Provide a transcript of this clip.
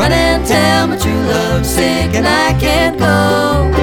Run and tell my true love's sick and I can't go.